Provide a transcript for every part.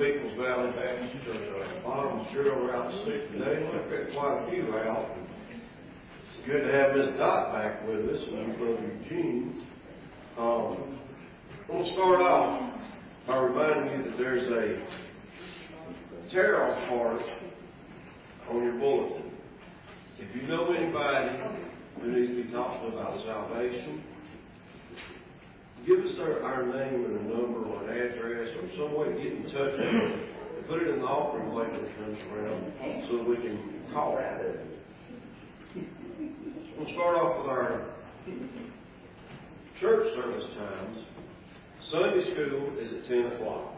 Peoples Valley Baptist Church. Bottom Cheryl Route 6 today. We've got quite a few out. It's good to have Miss Dot back with us and Brother Eugene. We'll start off by reminding you that there's a tarot card on your bulletin. If you know anybody who needs to be talked to about salvation, give us our name and a number or an address or some way to get in touch with us. Put it in the offering plate when it comes around so that we can call it. We'll start off with our church service times. Sunday school is at 10 o'clock.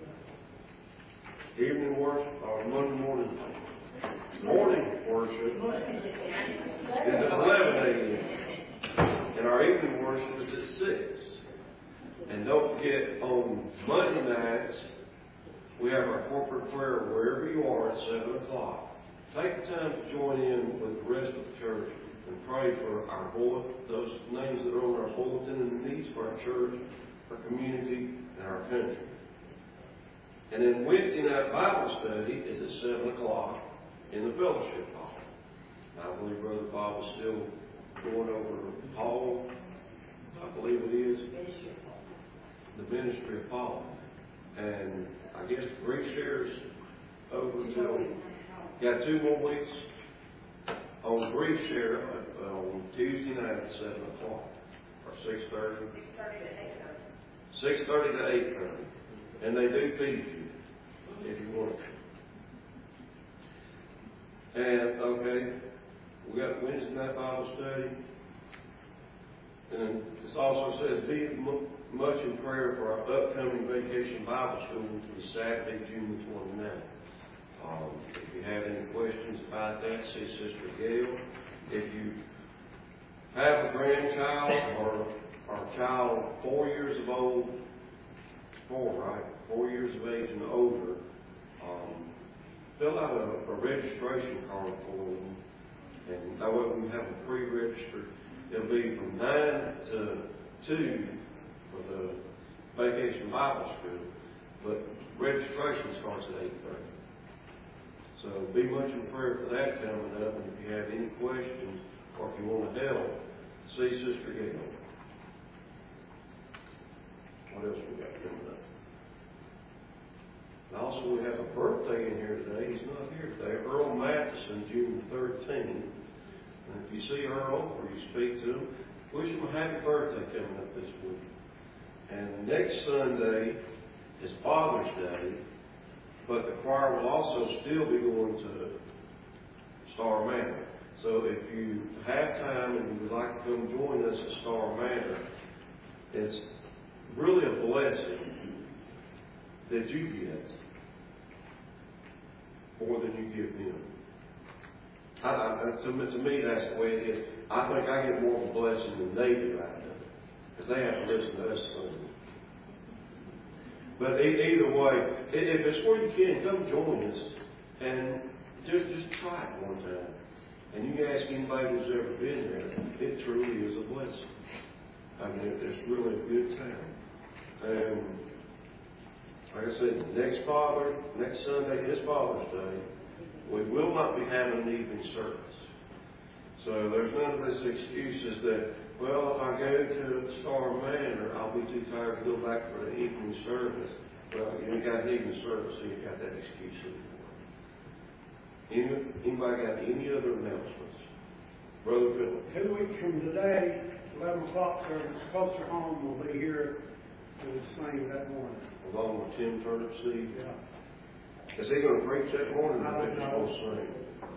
Evening worship or Monday morning. Morning worship is at 11 a.m. And our evening worship is at 6. And don't forget, on Monday nights, we have our corporate prayer wherever you are at 7 o'clock. Take the time to join in with the rest of the church and pray for our bulletin, those names that are on our bulletin and the needs for our church, our community, and our country. And then Wednesday night Bible study is at 7 o'clock in the fellowship hall. I believe Brother Bob is still going over Paul, I believe it is, the ministry of Paul. And I guess the grief share's over until, got 2 more weeks on grief share on Tuesday night at 7 o'clock, or 6:30. 6:30 to 8:30. And they do feed you if you want to. And, okay, we got Wednesday night Bible study. And this also says, be much in prayer for our upcoming vacation Bible school, which is Saturday, June the 29th. If you have any questions about that, see Sister Gail. If you have a grandchild or a child 4 years of old, 4 years of age and older, fill out a registration card for them. And that way we can have them pre-registered. It'll be from 9 to 2 for the Vacation Bible School, but registration starts at 8:30. So be much in prayer for that coming up, and if you have any questions or if you want to help, see Sister Gail. What else we got coming up? And also we have a birthday in here today. He's not here today. Earl Matheson, June 13th. And if you see Earl or you speak to him, wish him a happy birthday coming up this week. And next Sunday is Father's Day, but the choir will also still be going to Star Manor. So if you have time and you would like to come join us at Star Manor, it's really a blessing that you get more than you give them. To me, that's the way it is. I think I get more of a blessing than they do out of it, because they have to listen to us sing. But either way, if it's where you can, come join us and just try it one time. And you can ask anybody who's ever been there. It truly is a blessing. I mean, it's really a good time. And like I said, next Sunday is Father's Day. We will not be having an evening service. So there's none of this excuses that, well, if I go to Star Manor, I'll be too tired to go back for the evening service. Well, you ain't got an evening service, so you got that excuse anymore. Anybody got any other announcements? Brother Philip. 2 weeks from today, 11 o'clock service, Closer Home will be here to sing that morning. Along with Tim Turnipseed? Yeah. Is he going to preach that morning or I is he don't going to sing?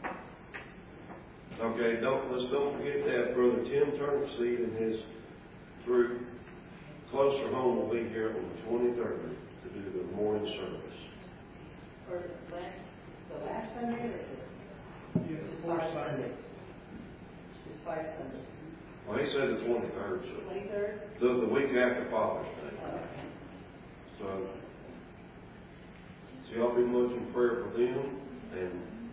Okay, let's don't forget that Brother Tim Turnipseed and his group, Closer Home, will be here on the 23rd to do the morning service. Or the last Sunday or Yes, the fourth Sunday. It's 5 Sundays. Well, he said the 23rd, so 23rd? the week after Father's Day. So y'all be much in prayer for them. And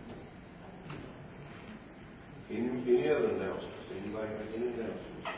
any other announcements? Anybody have any announcements?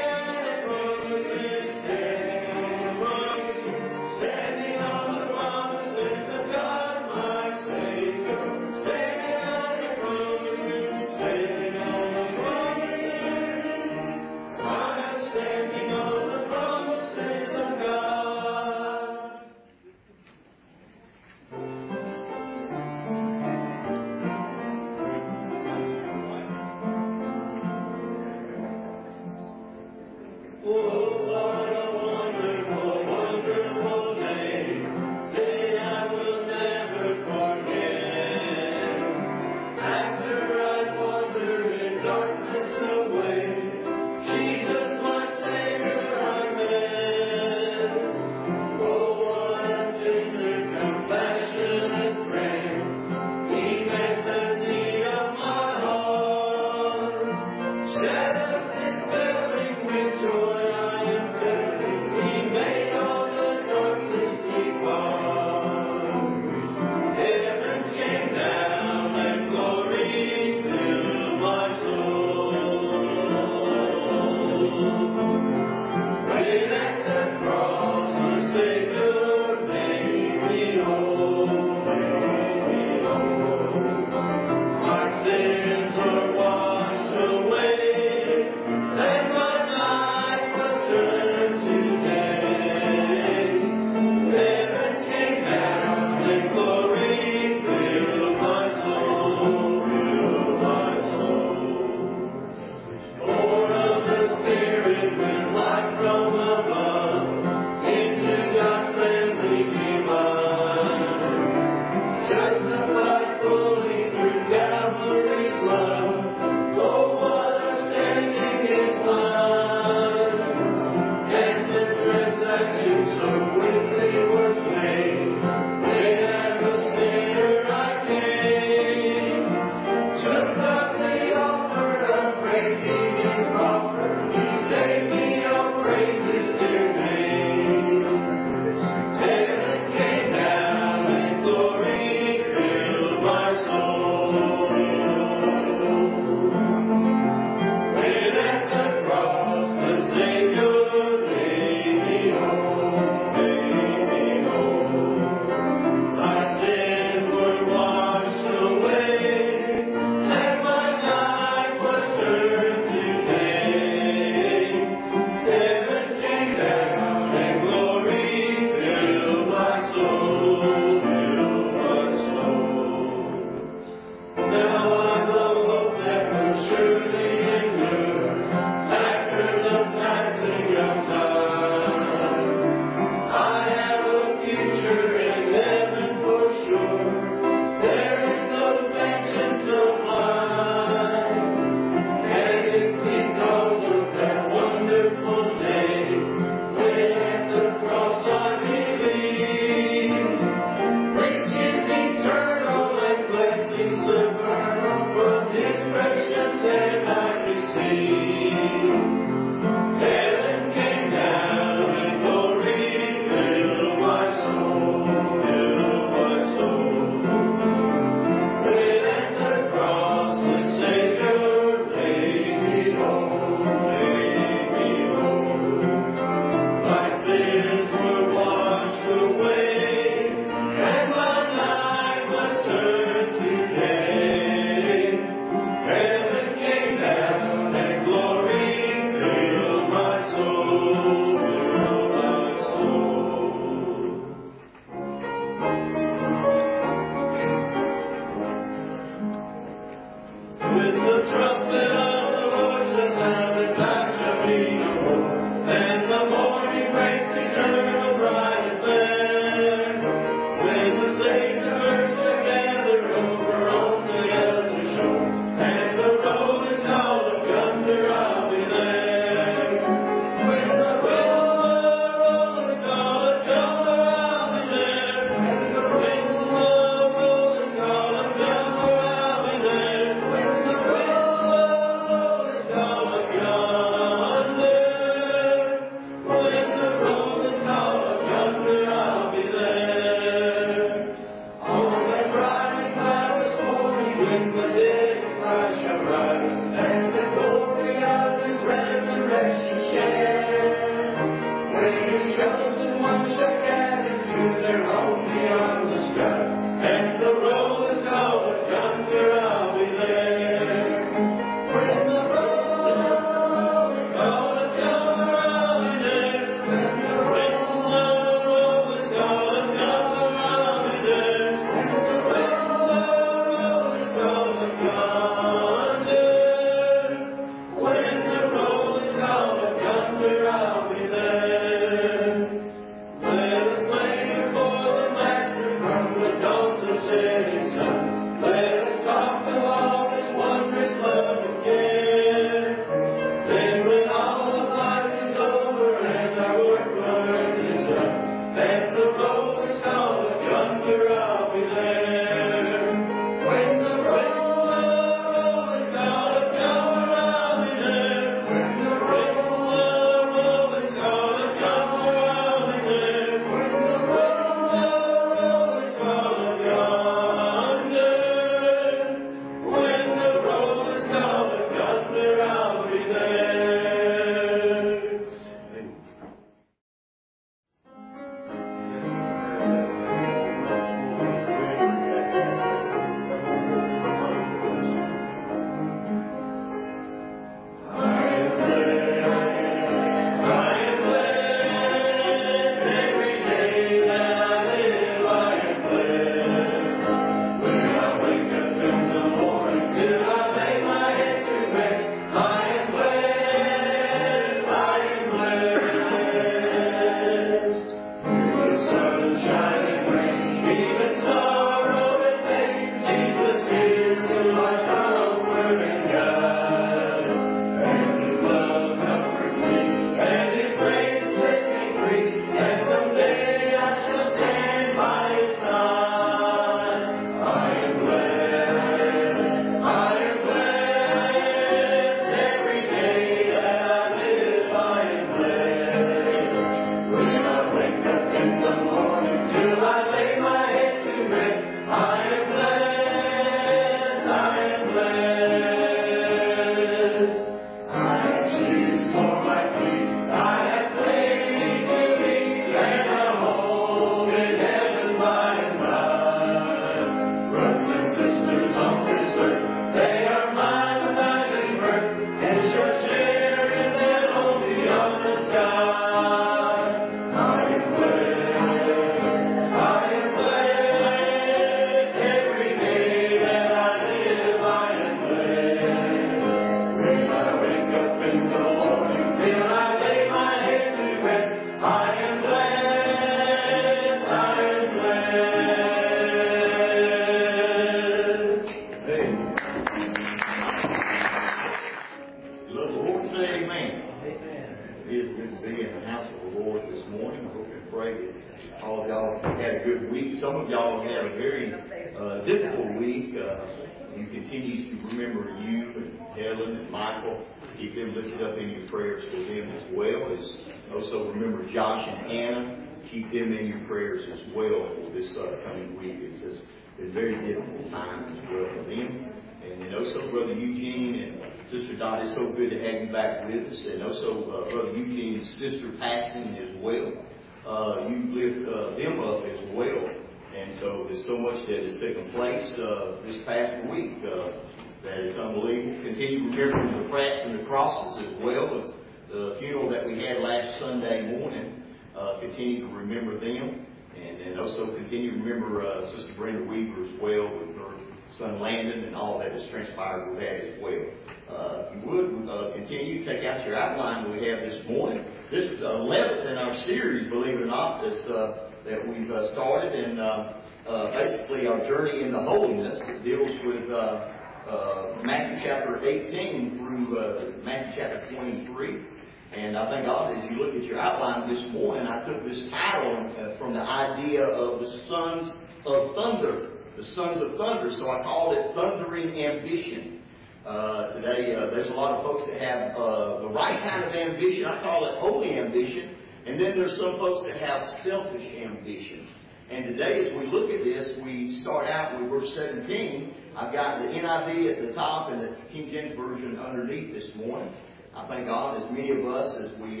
had a good week. Some of y'all had a very difficult week. You continue to remember you and Helen and Michael. Keep them lifted up in your prayers for them as well. As also remember Josh and Anna. Keep them in your prayers as well for this coming week. It's just been a very difficult time as well for them. And then also Brother Eugene and Sister Dot, it's so good to have you back with us. And also Brother Eugene's sister passing as well. You lift them up as well. And so there's so much that has taken place this past week that is unbelievable. Continue remembering the cracks and the crosses as well as the funeral that we had last Sunday morning. Continue to remember them. And then also continue to remember Sister Brenda Weaver as well with her son Landon and all that has transpired with that as well. If you would continue to take out your outline we have this morning. This is the 11th in our series, believe it or not, that we've started. And basically our journey into holiness. It deals with Matthew chapter 18 through Matthew chapter 23. And I thank God as you look at your outline this morning, I took this title from the idea of the sons of thunder. The sons of thunder. So I called it Thundering Ambition. Today, there's a lot of folks that have the right kind of ambition. I call it holy ambition. And then there's some folks that have selfish ambition. And today, as we look at this, we start out with verse 17. I've got the NIV at the top and the King James Version underneath this morning. I thank God, as many of us, as we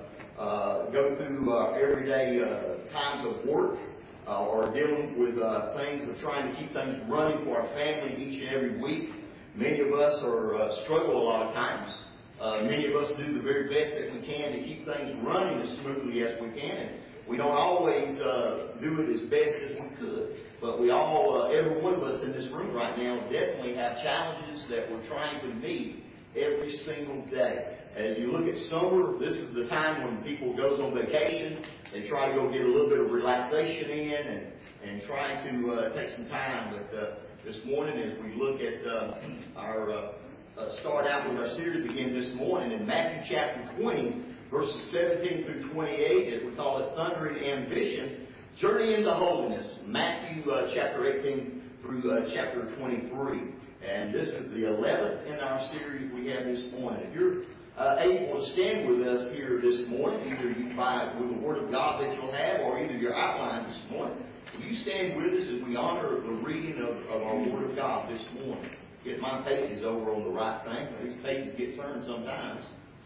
go through our everyday times of work or dealing with things of trying to keep things running for our family each and every week, many of us struggle a lot of times. Many of us do the very best that we can to keep things running as smoothly as we can. And we don't always do it as best as we could. But we all, every one of us in this room right now, definitely have challenges that we're trying to meet every single day. As you look at summer, this is the time when people goes on vacation. They try to go get a little bit of relaxation in and try to take some time. But this morning, as we look at our start out with our series again this morning in Matthew chapter 20, verses 17 through 28, as we call it Thundering Ambition, Journey into Holiness, Matthew chapter 18 through chapter 23. And this is the 11th in our series we have this morning. If you're able to stand with us here this morning, either you by with the Word of God that you'll have, or either your outline this morning, will you stand with us as we honor the reading of our Word of God this morning? Get my pages over on the right thing. These pages get turned sometimes,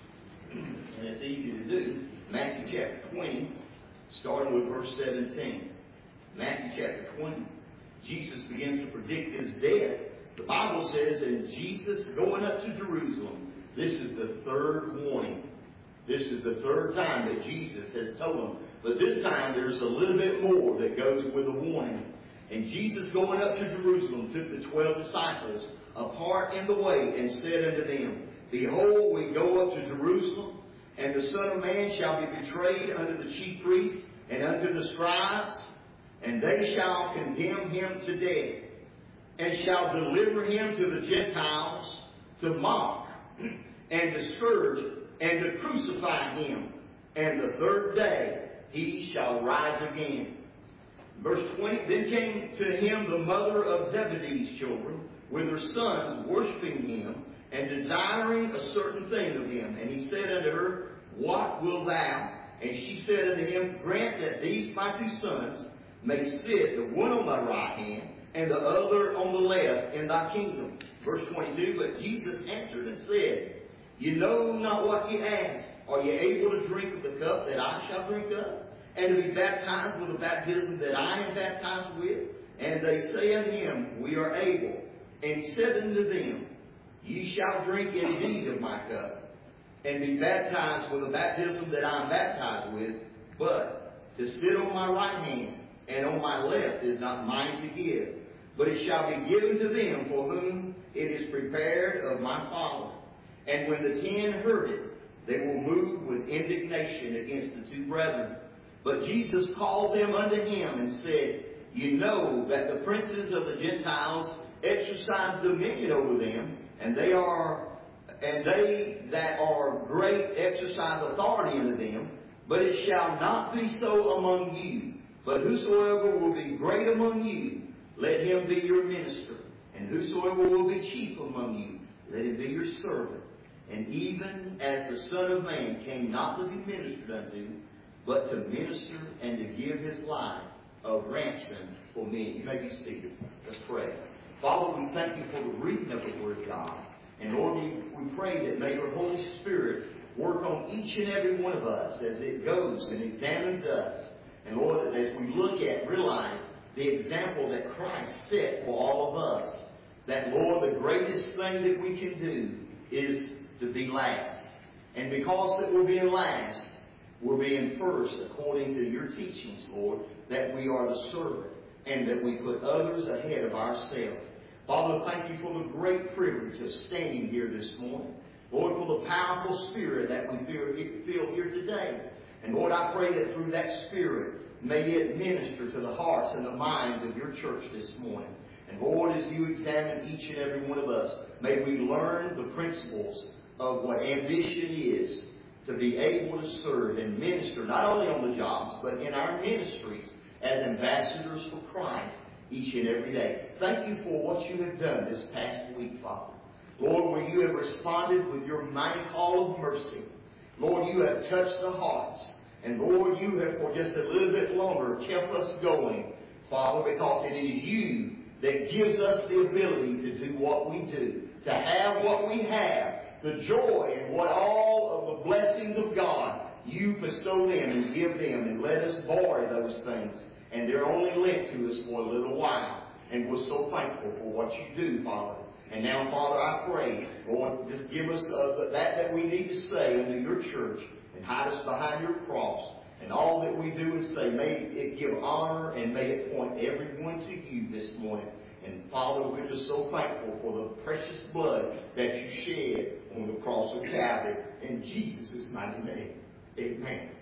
and it's easy to do. Matthew chapter 20, starting with verse 17. Matthew chapter 20. Jesus begins to predict his death. The Bible says, and Jesus going up to Jerusalem, this is the third warning. This is the third time that Jesus has told them. But this time there's a little bit more that goes with the warning. And Jesus going up to Jerusalem took the 12 disciples apart in the way and said unto them, Behold, we go up to Jerusalem, and the Son of Man shall be betrayed unto the chief priests and unto the scribes, and they shall condemn him to death, and shall deliver him to the Gentiles to mock, and to scourge, and to crucify him. And the third day he shall rise again. Verse 20, Then came to him the mother of Zebedee's children, with her sons, worshiping him, and desiring a certain thing of him. And he said unto her, What wilt thou? And she said unto him, Grant that these my two sons may sit, the one on thy right hand, and the other on the left, in thy kingdom. Verse 22, But Jesus answered and said, You know not what ye ask. Are ye able to drink of the cup that I shall drink of, and to be baptized with the baptism that I am baptized with? And they say unto him, We are able. And he said unto them, Ye shall drink indeed of my cup, and be baptized with the baptism that I am baptized with, but to sit on my right hand and on my left is not mine to give, but it shall be given to them for whom it is prepared of my Father. And when the 10 heard it, they were moved with indignation against the two brethren. But Jesus called them unto him and said, You know that the princes of the Gentiles exercise dominion over them, and they that are great exercise authority unto them. But it shall not be so among you. But whosoever will be great among you, let him be your minister. And whosoever will be chief among you, let him be your servant. And even as the Son of Man came not to be ministered unto, but to minister and to give his life a ransom for many. You may be seated. Let's pray. Father, we thank you for the reading of the Word of God. And Lord, we pray that may your Holy Spirit work on each and every one of us as it goes and examines us. And Lord, as we look at, realize the example that Christ set for all of us. That, Lord, the greatest thing that we can do is to be last. And because that we're being last, we're being first according to your teachings, Lord, that we are the servant and that we put others ahead of ourselves. Father, thank you for the great privilege of standing here this morning. Lord, for the powerful Spirit that we feel here today. And Lord, I pray that through that Spirit, may it minister to the hearts and the minds of your church this morning. And Lord, as you examine each and every one of us, may we learn the principles of what ambition is, to be able to serve and minister, not only on the jobs, but in our ministries as ambassadors for Christ each and every day. Thank you for what you have done this past week, Father. Lord, where you have responded with your mighty call of mercy. Lord, you have touched the hearts. And Lord, you have for just a little bit longer kept us going, Father, because it is you that gives us the ability to do what we do, to have what we have, the joy and what all of the blessings of God you bestow them and give them, and let us borrow those things. And they're only lent to us for a little while. And we're so thankful for what you do, Father. And now, Father, I pray, Lord, just give us that we need to say unto your church, and hide us behind your cross. And all that we do and say, may it give honor and may it point everyone to you this morning. And Father, we're just so thankful for the precious blood that you shed on the cross of Calvary. In Jesus' mighty name, amen.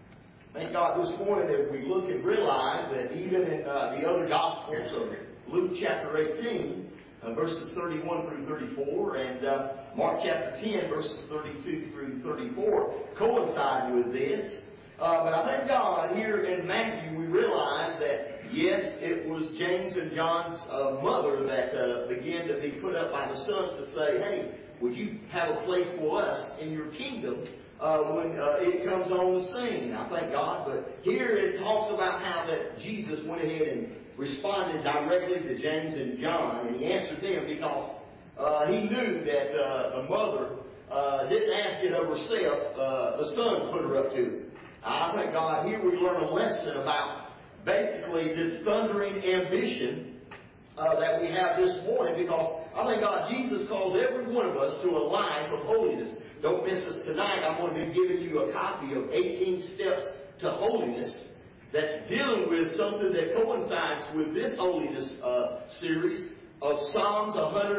Thank God this morning that we look and realize that even in the other Gospels of Luke chapter 18, verses 31 through 34, and Mark chapter 10, verses 32 through 34, coincide with this. But I thank God here in Matthew we realize that, yes, it was James and John's mother that began to be put up by the sons to say, hey, would you have a place for us in your kingdom when it comes on the scene? I thank God. But here it talks about how that Jesus went ahead and responded directly to James and John, and he answered them because he knew that the mother didn't ask it of herself. The sons put her up to it. I thank God here we learn a lesson about basically this thundering ambition that we have this morning, because I thank God Jesus calls every one of us to a life of holiness. Don't miss us tonight. I'm going to be giving you a copy of 18 Steps to Holiness that's dealing with something that coincides with this holiness series of Psalms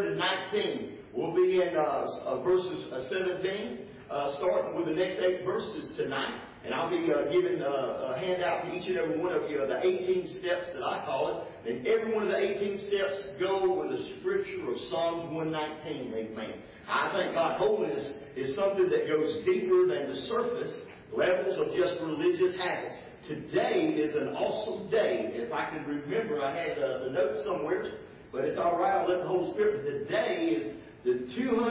119. We'll be in verses 17, starting with the next 8 verses tonight. And I'll be giving a handout to each and every one of you of the 18 steps that I call it. And every one of the 18 steps go with the scripture of Psalms 119. Amen. I think God, holiness is something that goes deeper than the surface levels of just religious habits. Today is an awesome day. If I can remember, I had the notes somewhere, but it's all right. I'll let the Holy Spirit. Today is the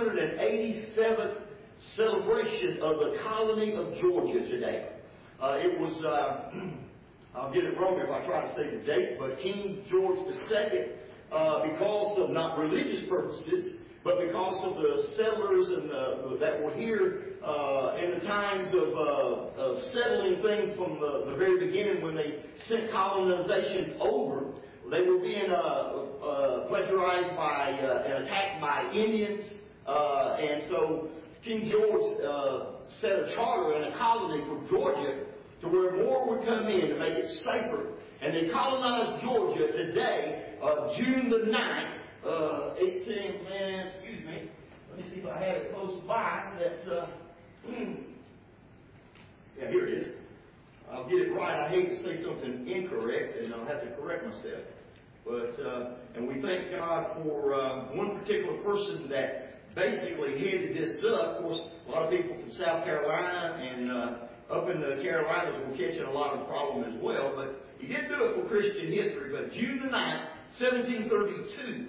287th celebration of the colony of Georgia today. It was, I'll get it wrong if I try to say the date, but King George II, because of not religious purposes, but because of the settlers and that were here in the times of settling things from the very beginning when they sent colonizations over, they were being plagiarized by and attacked by Indians, and so King George set a charter and a colony for Georgia to where more would come in to make it safer. And they colonized Georgia today, June the 9th, excuse me. Let me see if I have it close by. Yeah, here it is. I'll get it right. I hate to say something incorrect, and I'll have to correct myself. But and we thank God for one particular person that basically headed this up. Of course, a lot of people from South Carolina and up in the Carolinas were catching a lot of problem as well, but he did do it for Christian history. But June the 9th, 1732,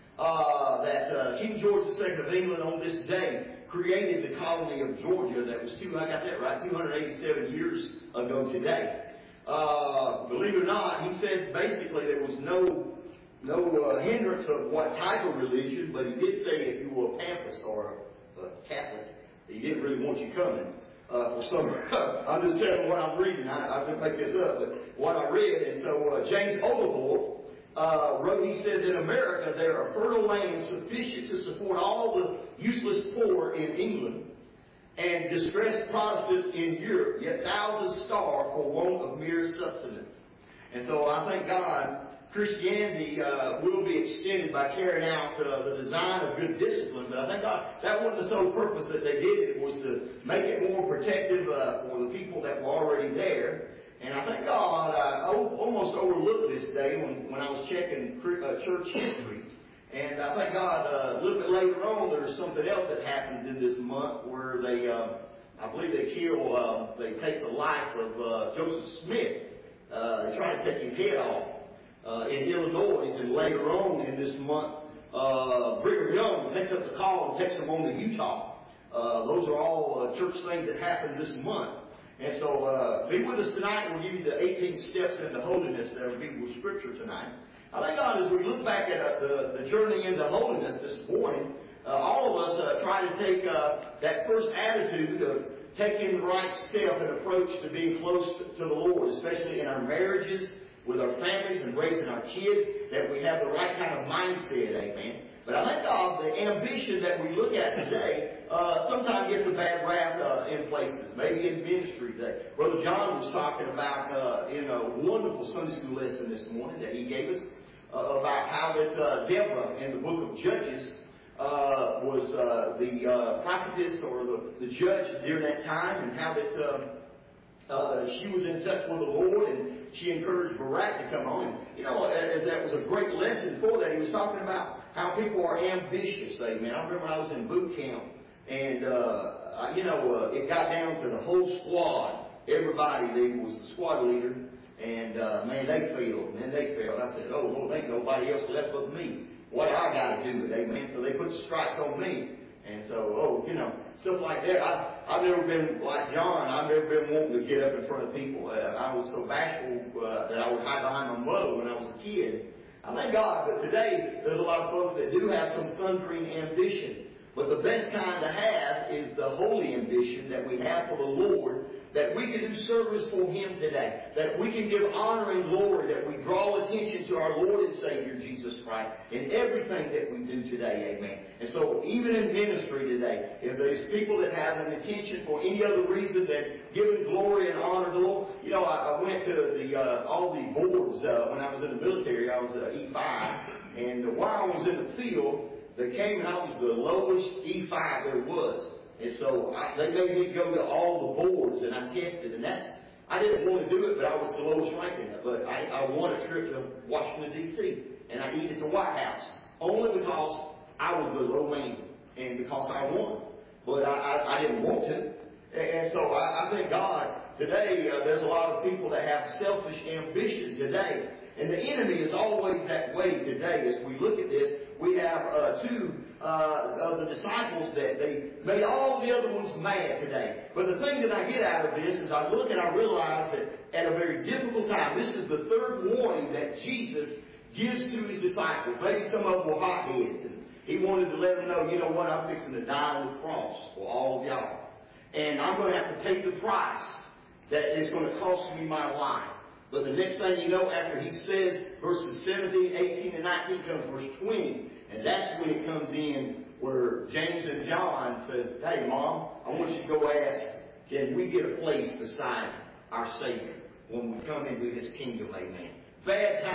that King George II of England on this day created the colony of Georgia. That was I got that right, 287 years ago today. Believe it or not, he said basically there was no hindrance of what type of religion, but he did say if you were a Papist or a Catholic, he didn't really want you coming. For some, I'm just telling you what I'm reading. I didn't make this up, but what I read. And so James Overholt wrote, he said, in America there are fertile lands sufficient to support all the useless poor in England and distressed Protestants in Europe, yet thousands starve for want of mere sustenance. And so I thank God Christianity will be extended by carrying out the design of good discipline. But I think that wasn't the sole purpose that they did it. It was to make it more protective for the people that were already there. And I think God almost overlooked this day when I was checking church history. And I thank God a little bit later on there was something else that happened in this month where they, I believe they take the life of Joseph Smith. They tried to take his head off. In Illinois, and later on in this month, Brigham Young takes up the call and takes them on to Utah. Those are all church things that happened this month. And so, be with us tonight. We'll give you the 18 steps into holiness that will be with Scripture tonight. I thank God as we look back at the journey into holiness this morning, all of us try to take that first attitude of taking the right step and approach to being close to the Lord, especially in our marriages, with our families and raising our kids, that we have the right kind of mindset, amen. But I thank God the ambition that we look at today sometimes gets a bad rap in places, maybe in ministry today. Brother John was talking about in a wonderful Sunday school lesson this morning that he gave us about how that Deborah in the book of Judges was the prophetess or the judge during that time, and how that she was in touch with the Lord, and she encouraged Barak to come on. And, as that was a great lesson for that, he was talking about how people are ambitious, amen. I remember I was in boot camp, and, it got down to the whole squad. Everybody there was the squad leader, and, they failed. I said, oh, Lord, ain't nobody else left but me. What do I got to do with it, amen? So they put the stripes on me. And so, stuff like that. I've never been like John. I've never been wanting to get up in front of people. I was so bashful that I would hide behind my mother when I was a kid. I thank God, but today there's a lot of folks that do have some thundering ambition. But the best kind to have is the holy ambition that we have for the Lord, that we can do service for Him today, that we can give honor and glory, that we draw attention to our Lord and Savior Jesus Christ in everything that we do today, amen. And so even in ministry today, if there's people that have an intention for any other reason than giving glory and honor to the Lord, I went to all the boards when I was in the military. I was E5, and while I was in the field, they came and I was the lowest E5 there was. And so they made me go to all the boards and I tested, and I didn't want to do it, but I was the lowest ranked in it. But I won a trip to Washington, D.C., and I eat at the White House, only because I was the low man and because I won. But I didn't want to. And so I thank God today there's a lot of people that have selfish ambition today. And the enemy is always that way today. As we look at this, we have two of the disciples that they made all the other ones mad today. But the thing that I get out of this is I look and I realize that at a very difficult time, this is the third warning that Jesus gives to His disciples. Maybe some of them were hotheads, and He wanted to let them know, you know what, I'm fixing to die on the cross for all of y'all. And I'm going to have to take the price that is going to cost me my life. But the next thing you know, after He says verses 17, 18, and 19 comes verse 20. And that's when it comes in where James and John says, hey, Mom, I want you to go ask, can we get a place beside our Savior when we come into His kingdom, amen. Bad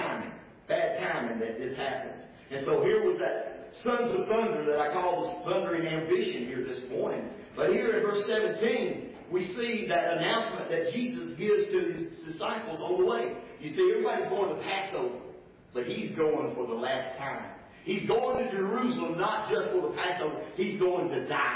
timing that this happens. And so here was that sons of thunder that I call this thundering ambition here this morning. But here in verse 17, we see that announcement that Jesus gives to His disciples on the way. You see, everybody's going to Passover, but He's going for the last time. He's going to Jerusalem not just for the Passover, He's going to die.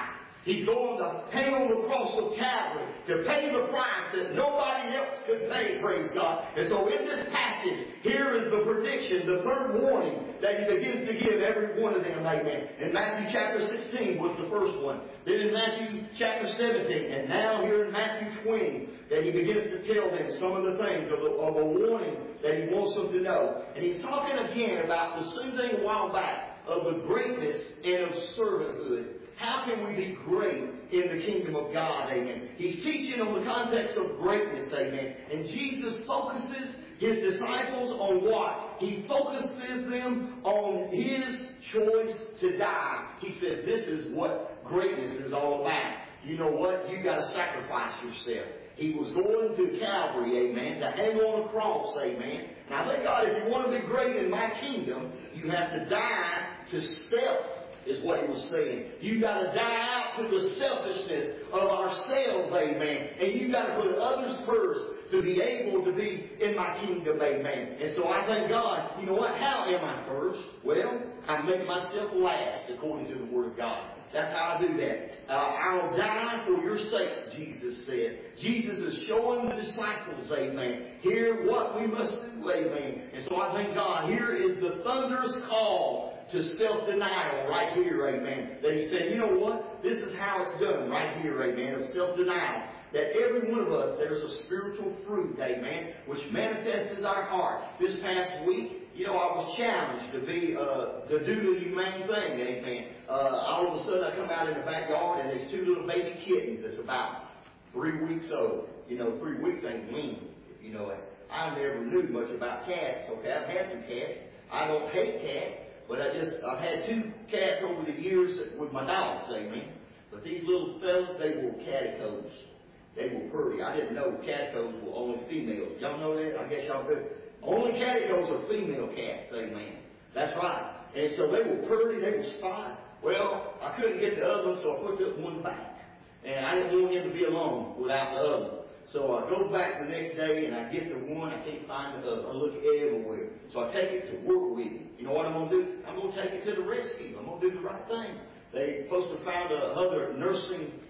He's going to hang on the cross of Calvary to pay the price that nobody else could pay, praise God. And so in this passage, here is the prediction, the third warning that he begins to give every one of them, amen. In Matthew chapter 16 was the first one. Then in Matthew chapter 17, and now here in Matthew 20, that he begins to tell them some of the things of a warning that he wants them to know. And he's talking again about the same thing a while back of the greatness and of servanthood. How can we be great in the kingdom of God? Amen. He's teaching on the context of greatness. Amen. And Jesus focuses his disciples on what? He focuses them on his choice to die. He said, this is what greatness is all about. You know what? You've got to sacrifice yourself. He was going to Calvary, amen, to hang on a cross, amen. Now, thank God, if you want to be great in my kingdom, you have to die to self. Is what he was saying. You've got to die out to the selfishness of ourselves, amen. And you've got to put others first to be able to be in my kingdom, amen. And so I thank God, you know what? How am I first? Well, I make myself last according to the Word of God. That's how I do that. I'll die for your sakes, Jesus said. Jesus is showing the disciples, amen, here what we must do, amen. And so I thank God, here is the thunderous call to self-denial right here, amen. That he said, you know what? This is how it's done right here, amen, of self-denial. That every one of us, there's a spiritual fruit, amen, which manifests as our heart. This past week, you know, I was challenged to do the humane thing, amen. All of a sudden I come out in the backyard and there's two little baby kittens that's about 3 weeks old. You know, 3 weeks ain't weaned, if you know it. I never knew much about cats, okay? I've had some cats. I don't hate cats. But I've had 2 cats over the years with my dogs, amen. But these little fellas, they were caticos. They were pretty. I didn't know caticos were only females. Y'all know that? I guess y'all do. Only caticos are female cats, amen. That's right. And so they were pretty, they were spotted. Well, I couldn't get the other one, so I put this one back. And I didn't want him to be alone without the other one. So I go back the next day and I get the one, I can't find the other. I look everywhere. So I take it to work with him. You know what I'm going to do? I'm going to take it to the rescue. I'm going to do the right thing. They supposed to find another nursing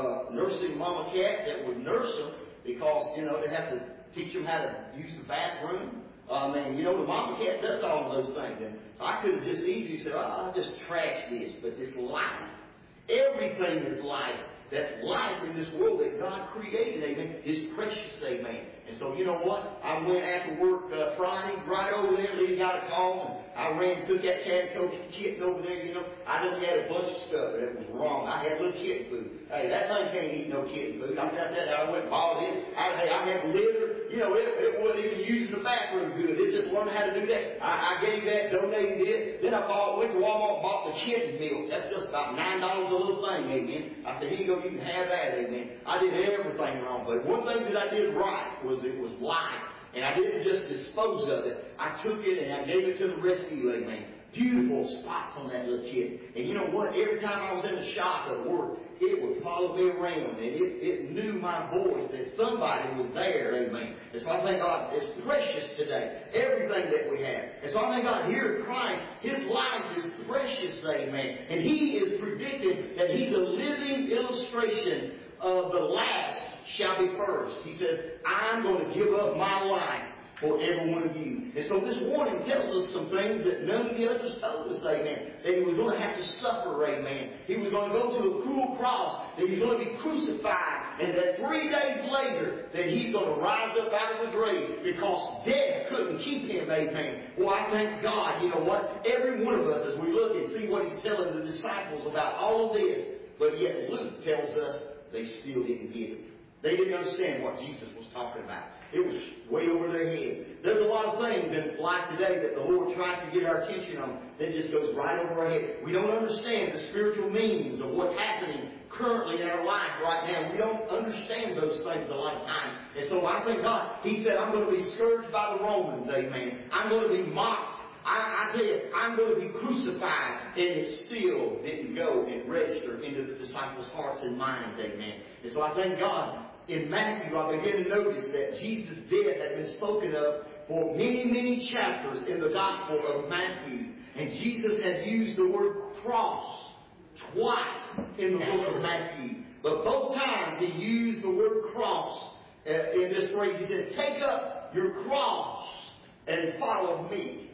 mama cat that would nurse them because, you know, they have to teach them how to use the bathroom. You know, the mama cat does all of those things. And I could have just easily said, I'll just trash this, but it's life. Everything is life. That's life in this world that God created, amen, is precious, amen. And so, you know what? I went after work Friday, right over there, Lee got a call, and I ran and took that catico kitten over there, you know. I done had a bunch of stuff that was wrong. I had little kitten food. Hey, that thing can't eat no kitten food. I got that, I went and bought it. I had litter. You know, it wasn't even using the bathroom good. It just learned how to do that. I gave that, donated it. Then I went to Walmart and bought the kitten milk. That's just about $9 a little thing, amen. I said, here you go, you can have that, amen. I did everything wrong, but one thing that I did right was it was life. And I didn't just dispose of it. I took it and I gave it to the rescue, amen. Beautiful spots on that little kid. And you know what? Every time I was in the shop at work, it would follow me around. And it knew my voice that somebody was there, amen. And so I thank God it's precious today. Everything that we have. And so I thank God here in Christ, His life is precious, amen. And He is predicting that He's a living illustration of the last shall be first. He says, I'm going to give up my life for every one of you. And so this warning tells us some things that none of the others told us, amen. That He was going to have to suffer, amen. He was going to go to a cruel cross. That He was going to be crucified. And that 3 days later, that He's going to rise up out of the grave because death couldn't keep Him, amen. Well, I thank God, you know what? Every one of us, as we look and see what He's telling the disciples about all of this, but yet Luke tells us they still didn't get it. They didn't understand what Jesus was talking about. It was way over their head. There's a lot of things in life today that the Lord tries to get our attention on that just goes right over our head. We don't understand the spiritual meanings of what's happening currently in our life right now. We don't understand those things a lot of times. And so I thank God. He said, I'm going to be scourged by the Romans, amen. I'm going to be mocked. I tell you, I'm going to be crucified, and it still didn't go and register into the disciples' hearts and minds, amen. And so I thank God. In Matthew, I begin to notice that Jesus' death had been spoken of for many, many chapters in the Gospel of Matthew. And Jesus had used the word cross twice in the book of Matthew. But both times he used the word cross in this phrase. He said, take up your cross and follow me.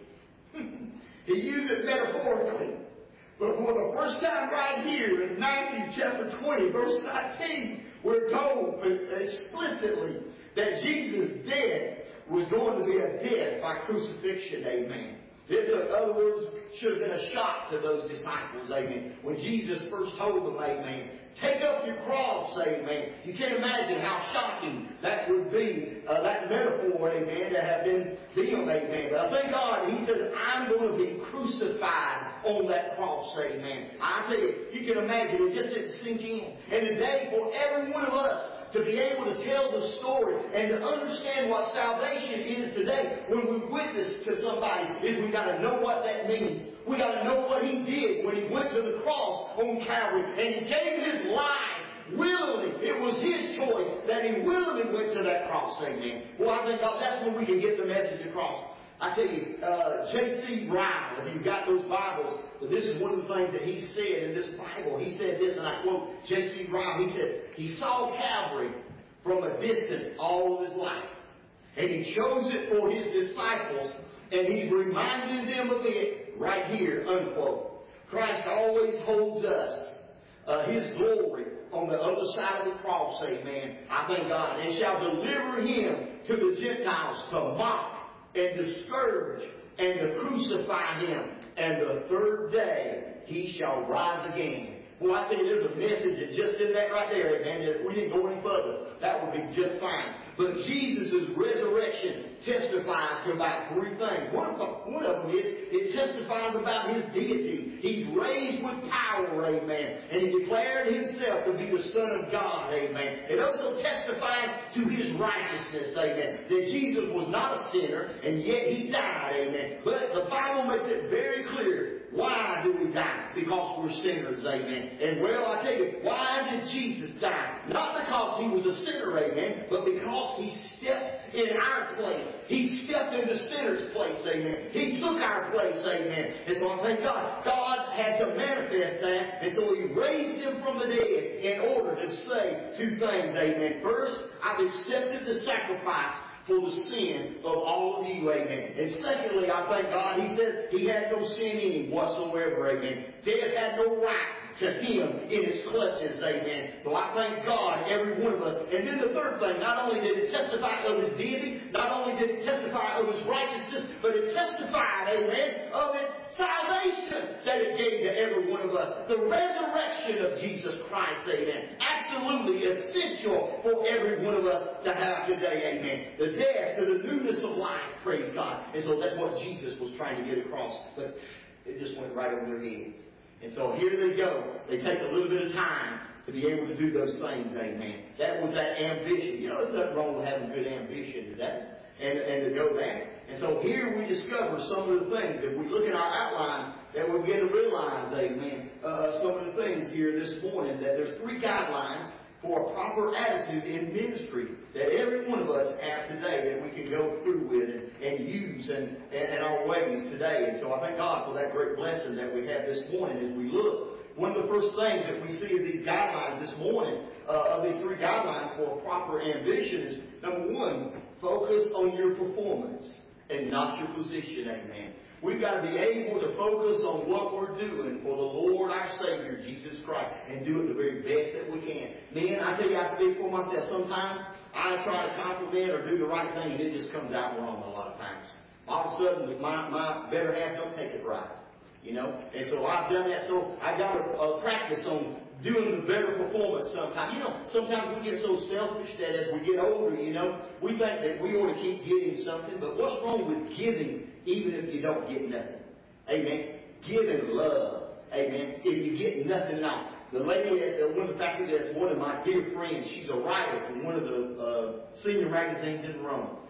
He used it metaphorically. But for the first time right here in Matthew chapter 20, verse 19, we're told explicitly that Jesus' death was going to be a death by crucifixion. Amen. This, in other words, should have been a shock to those disciples, amen. When Jesus first told them, amen, take up your cross, amen. You can't imagine how shocking that would be, that metaphor, amen, to have been them, amen. But I thank God, He says, I'm going to be crucified on that cross, amen. I tell you, you can imagine, it just didn't sink in. And today, for every one of us to be able to tell the story and to understand what salvation is today, when we witness to somebody, is we got to know what that means. We got to know what He did when He went to the cross on Calvary and He gave His life willingly. It was His choice that He willingly went to that cross. Amen. Well, I think that's when we can get the message across. I tell you, J.C. Ryle, if you've got those Bibles, but this is one of the things that he said in this Bible. He said this, and I quote J.C. Ryle. He said, he saw Calvary from a distance all of his life. And He chose it for His disciples, and He's reminding them of it right here, unquote. Christ always holds us, His glory on the other side of the cross, amen. I thank God. And shall deliver Him to the Gentiles to mock and to scourge and to crucify Him. And the third day He shall rise again. Well, I tell you, there's a message just in that right there, amen. If we didn't go any further, that would be just fine. But Jesus' resurrection testifies to about three things. One of them is, it testifies about His deity. He's raised with power, amen. And He declared Himself to be the Son of God, amen. It also testifies to His righteousness, amen. That Jesus was not a sinner, and yet He died, amen. But the Bible makes it very clear. Why do we die? Because we're sinners, amen. And well, I tell you, why did Jesus die? Not because He was a sinner, amen, but because He stepped in our place. He stepped into sinner's place, amen. He took our place, amen. And so I thank God. God had to manifest that, and so He raised Him from the dead in order to say two things, amen. First, I've accepted the sacrifice for the sin of all of you, amen. And secondly, I thank God, He said He had no sin in Him whatsoever, amen. Death had no right to Him in His clutches, amen. So I thank God, every one of us. And then the third thing, not only did it testify of His deity, not only did it testify of His righteousness, but it testified, amen, of its salvation that it gave to every one of us. The resurrection of Jesus Christ, amen. Absolutely essential for every one of us to have today, amen. The death to the newness of life, praise God. And so that's what Jesus was trying to get across. But it just went right over their heads. And so here they go. They take a little bit of time to be able to do those things, amen. That was that ambition. You know, there's nothing wrong with having good ambition today. And to go there. And so here we discover some of the things. If we look at our outline, that we'll begin to realize, amen, some of the things here this morning, that there's three guidelines for a proper attitude in ministry that every one of us have today that we can go through with and use in our ways today. And so I thank God for that great blessing that we have this morning as we look. One of the first things that we see of these guidelines this morning, of these three guidelines for a proper ambition is, number one, focus on your performance and not your position, amen. We've got to be able to focus on what we're doing for the Lord our Savior, Jesus Christ, and do it the very best that we can. Men, I tell you, I speak for myself. Sometimes I try to compliment or do the right thing, and it just comes out wrong a lot of times. All of a sudden, my better half don't take it right. You know? And so I've done that. So I got to practice on doing the better performance sometimes. You know, sometimes we get so selfish that as we get older, you know, we think that we ought to keep getting something. But what's wrong with giving even if you don't get nothing? Amen. Giving love. Amen. If you get nothing now. The lady at one of the factory that's one of my dear friends, she's a writer from one of the senior magazines in Rome,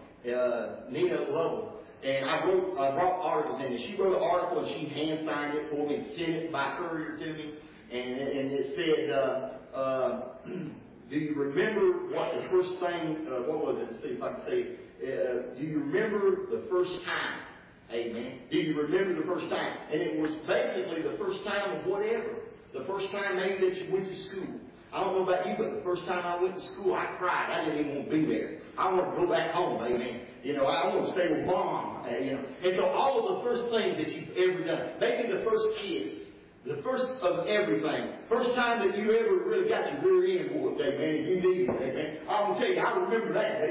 Nina Lovell. And I brought articles in, and she wrote an article and she hand signed it for me and sent it by courier to me. And it said, do you remember what the first thing, what was it? Let's see if I can say it. Do you remember the first time? Amen. Do you remember the first time? And it was basically the first time of whatever. The first time maybe that you went to school. I don't know about you, but the first time I went to school, I cried. I didn't even want to be there. I want to go back home, amen. You know, I want to stay with Mom, you know. And so all of the first things that you've ever done, maybe the first kiss, the first of everything, first time that you ever really got your rear end whooped, amen, you needed it, amen. I'm going to tell you, I remember that,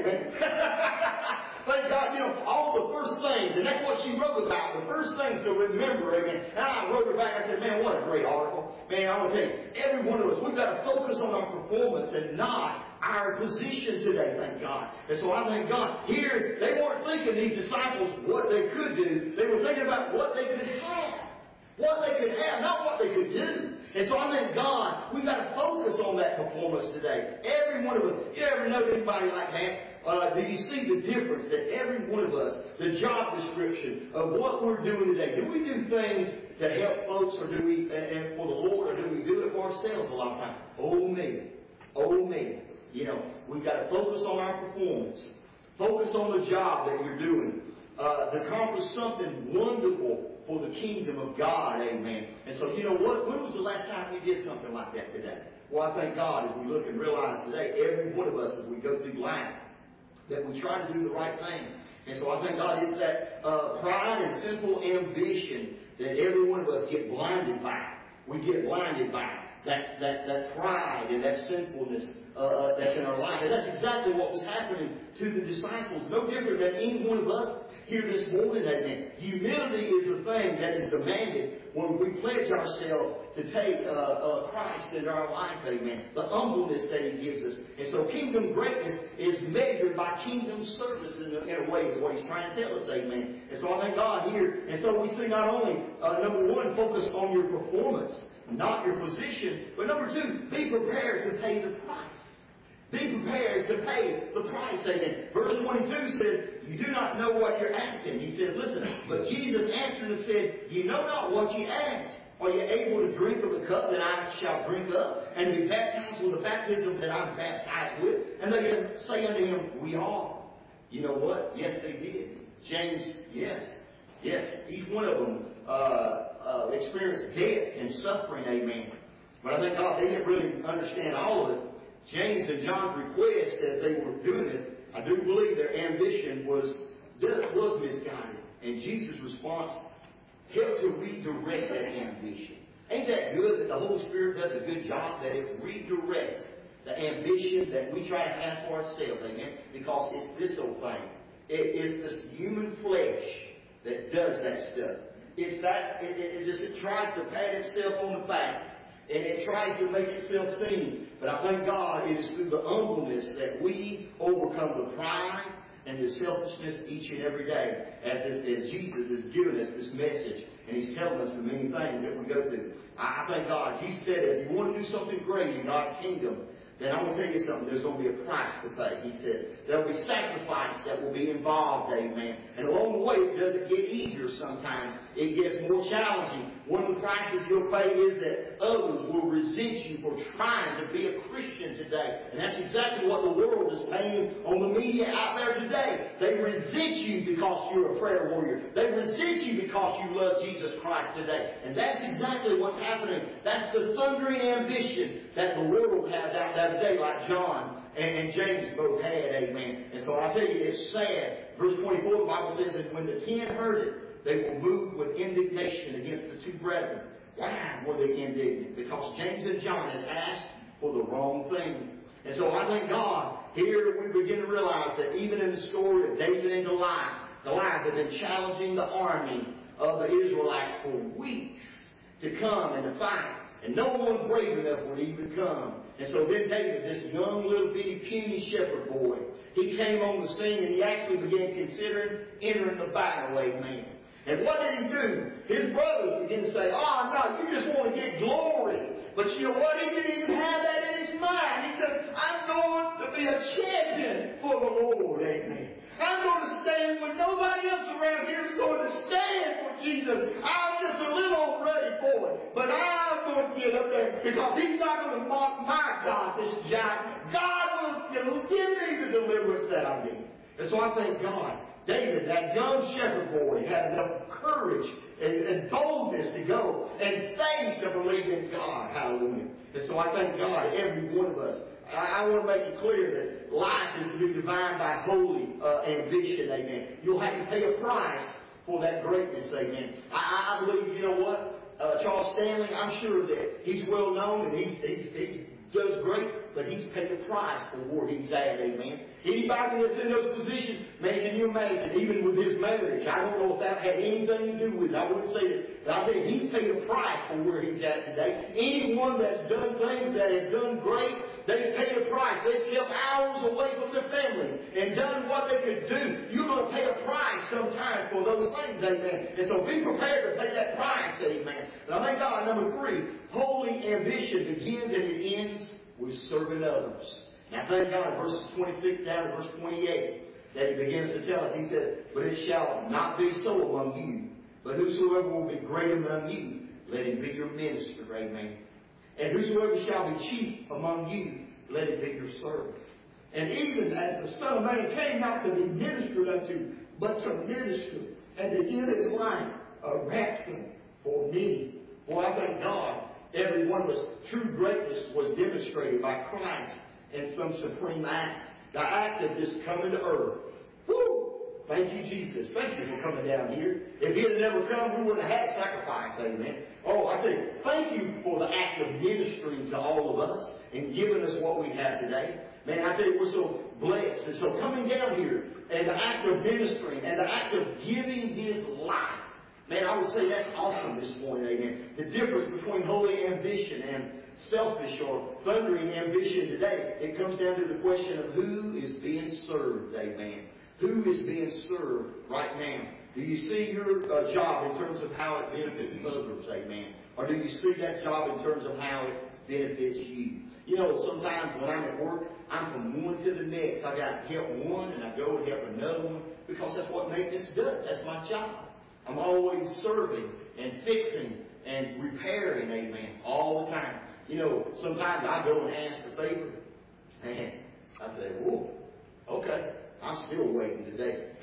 amen. Thank God, you know, all the first things, and that's what she wrote about, the first things to remember, amen. And I wrote her back, I said, man, what a great article. Man, I want to tell you, every one of us, we've got to focus on our performance and not our position today, thank God. And so I thank God, here, they weren't thinking, these disciples, what they could do. They were thinking about what they could have. What they could have, not what they could do. And so I thank God, we've got to focus on that performance today. Every one of us, you ever know anybody like that? Do you see the difference that every one of us, the job description of what we're doing today, do we do things to help folks, or do we, and for the Lord, or do we do it for ourselves a lot of times? Oh me. Oh me. You know, we've got to focus on our performance. Focus on the job that you're doing. To accomplish something wonderful for the kingdom of God, amen. And so, you know what? When was the last time we did something like that today? Well, I thank God as we look and realize today, every one of us, as we go through life, that we try to do the right thing. And so I thank God it's that pride and sinful ambition that every one of us get blinded by. We get blinded by that pride and that sinfulness that's in our life. And that's exactly what was happening to the disciples. No different than any one of us here this morning, amen. Humility is the thing that is demanded when we pledge ourselves to take Christ into our life, amen. The humbleness that He gives us. And so kingdom greatness is measured by kingdom service in a way, is what He's trying to tell us, amen. And so I thank God here. And so we see not only, number one, focus on your performance, not your position, but number two, be prepared to pay the price. Be prepared to pay the price, amen. Verse 22 says, you do not know what you're asking. He said, listen, but Jesus answered and said, you know not what you ask. Are you able to drink of the cup that I shall drink of, and to be baptized with the baptism that I'm baptized with? And they say unto him, we are. You know what? Yes, they did. James, yes. Yes, each one of them experienced death and suffering, amen. But I think God, they didn't really understand all of it. James and John's request as they were doing this, I do believe their ambition was misguided. And Jesus' response helped to redirect that ambition. Ain't that good that the Holy Spirit does a good job, that it redirects the ambition that we try to have for ourselves, amen? Because it's this old thing. It's this human flesh that does that stuff. It's that, it tries to pat itself on the back. And it tries to make itself seen. But I thank God it is through the humbleness that we overcome the pride and the selfishness each and every day. As Jesus has given us this message. And He's telling us the many things that we go through. I thank God. He said if you want to do something great in God's kingdom, then I'm going to tell you something. There's going to be a price to pay. He said there will be sacrifice that will be involved, amen. And along the way, it doesn't get easier sometimes. It gets more challenging. One of the prices you'll pay is that others will resent you for trying to be a Christian today. And that's exactly what the world is paying on the media out there today. They resent you because you're a prayer warrior. They resent you because you love Jesus Christ today. And that's exactly what's happening. That's the thundering ambition that the world has out there today, like John and James both had, amen. And so I tell you, it's sad. Verse 24, the Bible says that when the 10 heard it, they were moved with indignation against the two brethren. Why were they indignant? Because James and John had asked for the wrong thing. And so I thank God, here we begin to realize that even in the story of David and Goliath had been challenging the army of the Israelites for weeks to come and to fight. And no one brave enough would even come. And so then David, this young little bitty puny shepherd boy, he came on the scene and he actually began considering entering the battle, amen. And what did he do? His brothers began to say, oh no, you just want to get glory. But you know what? He didn't even have that in his mind. He said, I'm going to be a champion for the Lord, amen. I'm going to stand when nobody else around here is going to stand for Jesus. I'm just a little ready for it. But I'm going to get up there because He's not going to mock my God, this giant. God will give me the deliverance that I need. And so I thank God. David, that young shepherd boy, had enough courage courage and boldness to go and faith to believe in God. Hallelujah. And so I thank God, every one of us. I want to make it clear that life is to be defined by holy ambition. Amen. You'll have to pay a price for that greatness. Amen. I believe, you know what? Charles Stanley, I'm sure that he's well known and he does great, but he's paid a price for where he's at, amen. Anybody that's in those positions, man, can you imagine, even with his marriage, I don't know if that had anything to do with it. I wouldn't say that, but I think he's paid a price for where he's at today. Anyone that's done things that have done great, they've paid a price. They've kept hours away from their family and done what they could do. You're going to pay a price sometime for those things, amen. And so be prepared to pay that price, amen. And I thank God, number 3, holy ambition begins and it ends with serving others. Now thank God, verses 26 down to verse 28, that he begins to tell us, he says, but it shall not be so among you, but whosoever will be great among you, let him be your minister, amen. And whosoever shall be chief among you, let him be your servant. And even as the Son of Man came not to be ministered unto, but to minister, and to give his life a ransom for many. Boy, I thank God. Every one of us, true greatness was demonstrated by Christ in some supreme act. The act of just coming to earth. Woo! Thank you, Jesus. Thank you for coming down here. If he had never come, we wouldn't have had sacrifice, amen. Oh, I tell you, thank you for the act of ministering to all of us and giving us what we have today. Man, I tell you, we're so blessed. And so coming down here and the act of ministering and the act of giving his life. Man, I would say that's awesome this morning, amen. The difference between holy ambition and selfish or thundering ambition today, it comes down to the question of who is being served, amen. Who is being served right now? Do you see your job in terms of how it benefits others, amen? Or do you see that job in terms of how it benefits you? You know, sometimes when I'm at work, I'm from one to the next. I got to help one and I go and help another one because that's what maintenance does. That's my job. I'm always serving and fixing and repairing, amen, all the time. You know, sometimes I go and ask a favor, and I say, whoa, okay, I'm still waiting today.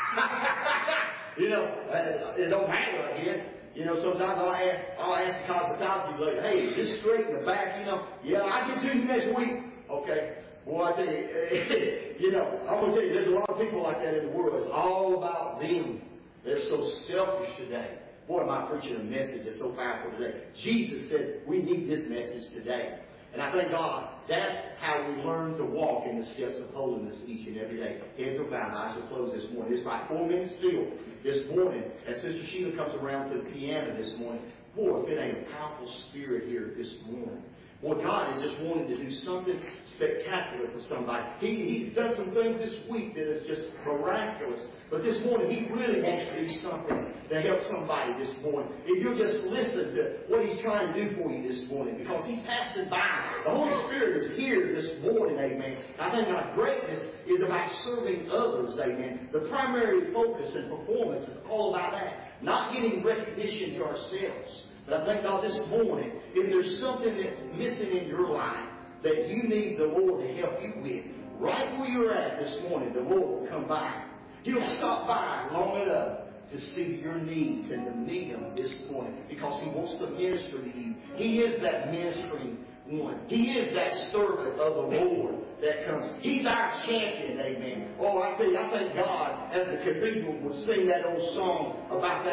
You know, it don't matter, I guess. You know, sometimes I'll ask the hospitality lady, hey, is this straight in the back? You know, yeah, I'll get to you next week. Okay. Boy, I tell you, you know, I'm going to tell you, there's a lot of people like that in the world. It's all about them. They're so selfish today. Boy, am I preaching a message that's so powerful today. Jesus said we need this message today. And I thank God that's how we learn to walk in the steps of holiness each and every day. Heads are bowed, eyes are closed this morning. It's about 4 minutes still this morning. As Sister Sheila comes around to the piano this morning, boy, if it ain't a powerful spirit here this morning. Boy, God is just wanting to do something spectacular for somebody. He's done some things this week that is just miraculous. But this morning, He really wants to do something to help somebody this morning. If you'll just listen to what He's trying to do for you this morning, because He's passing by. The Holy Spirit is here this morning, amen. I think our greatness is about serving others, amen. The primary focus and performance is all about that. Not getting recognition to ourselves. But I thank God this morning, if there's something that's missing in your life that you need the Lord to help you with, right where you're at this morning, the Lord will come by. He'll stop by long enough to see your needs and to meet them this morning because He wants to minister to you. He is that ministering one. He is that servant of the Lord that comes. He's our champion, amen. Oh, I tell you, I thank God as the cathedral would sing that old song about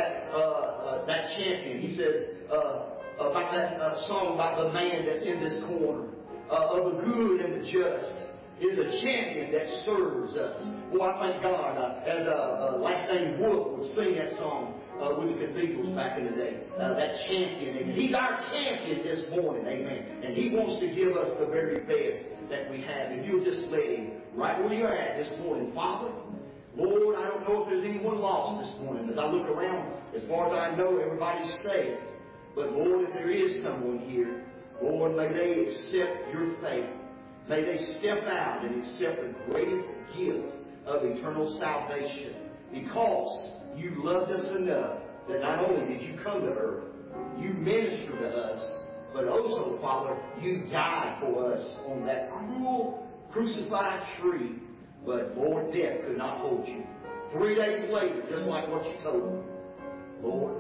that champion. He says about that song about the man that's in this corner, of the good and the just. Is a champion that serves us. Well, I thank God, as last name Wolf would sing that song with the cathedrals back in the day. That champion, amen. He's our champion this morning, amen. And He wants to give us the very best that we have. If you'll just let Him right where you're at this morning. Father, Lord, I don't know if there's anyone lost this morning. As I look around, as far as I know, everybody's saved. But Lord, if there is someone here, Lord, may they accept your faith. May they step out and accept the greatest gift of eternal salvation because you loved us enough that not only did you come to earth, you ministered to us, but also, Father, you died for us on that cruel, crucified tree. But, Lord, death could not hold you. 3 days later, just like what you told me, Lord,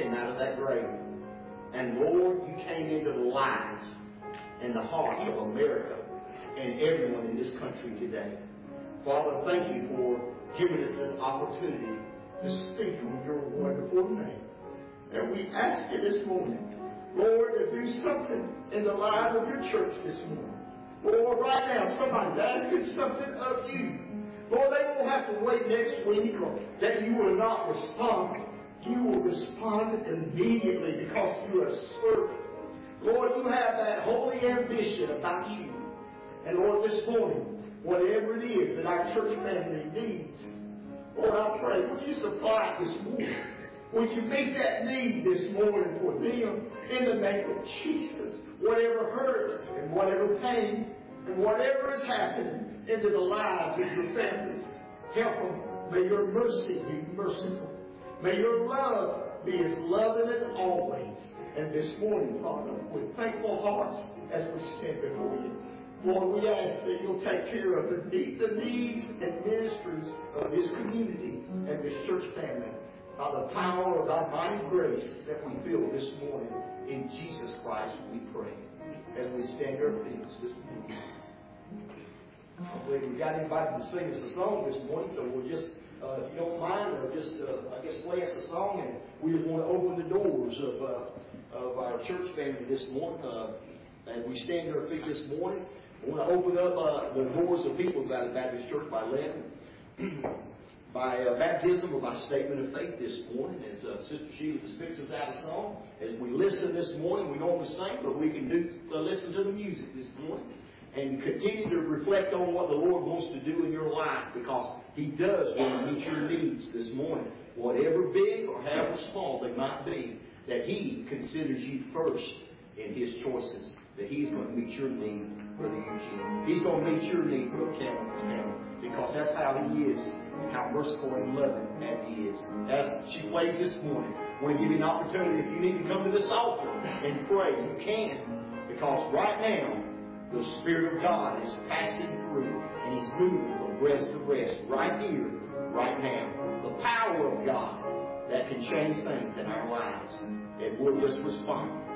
again out of that grave. And Lord, you came into the lives and the hearts of America and everyone in this country today. Father, thank you for giving us this opportunity to speak on your wonderful name. And we ask you this morning, Lord, to do something in the lives of your church this morning. Lord, right now, somebody's asking something of you. Lord, they won't have to wait next week or that you will not respond. You will respond immediately because you are a servant. Lord, you have that holy ambition about you. And Lord, this morning, whatever it is that our church family needs, Lord, I pray, would you supply it this morning? Would you meet that need this morning for them in the name of Jesus? Whatever hurt and whatever pain and whatever is happening into the lives of your families, help them. May your mercy be merciful. May your love be as loving as always. And this morning, Father, with thankful hearts as we stand before you, Lord, we ask that you'll take care of the needs and ministries of this community and this church family by the power of thy mighty grace that we feel this morning. In Jesus Christ we pray. As we stand our feet this morning. I believe we got anybody to sing us a song this morning, so we'll just, if you don't mind, just, play us a song, and we want to open the doors of our church family this morning. As we stand at our feet this morning, I want to open up the doors of People's Valley Baptist Church by letting by baptism or by statement of faith this morning. As Sister Sheila just picks us out a song. As we listen this morning, we normally sing, but we can listen to the music this morning and continue to reflect on what the Lord wants to do in your life, because He does want to meet your needs this morning, whatever big or however small they might be, that He considers you first in His choices, that He's going to meet your need, Brother Eugene. He's going to meet your need, Brother Cameron's family, because that's how He is, and how merciful and loving as He is. As she plays this morning, I want to give you an opportunity, if you need to come to this altar and pray, you can, because right now, the Spirit of God is passing through, and He's moving from breast to breast, right here, right now. The power of God that can change things in our lives, and we'll just respond.